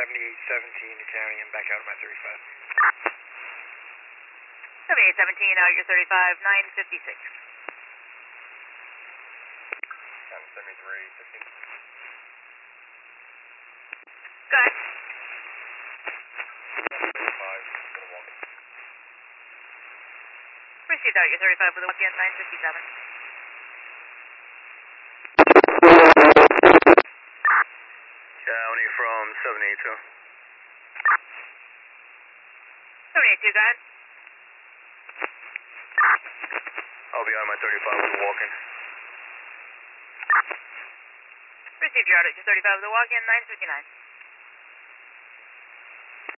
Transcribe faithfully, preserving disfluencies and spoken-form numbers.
seventy-eight seventeen to county and back out of my thirty-five. seventy-eight seventeen, out your thirty-five, nine fifty-six. I'm seventy-three fifteen. Go ahead. thirty-five, gonna walk in. Received out your thirty-five with a walk in, nine fifty-seven. County from seven eighty-two. seven eighty-two, go ahead. I'll be on my thirty-five with a walk-in. Received, you're out at your thirty-five with a walk in, nine fifty-nine.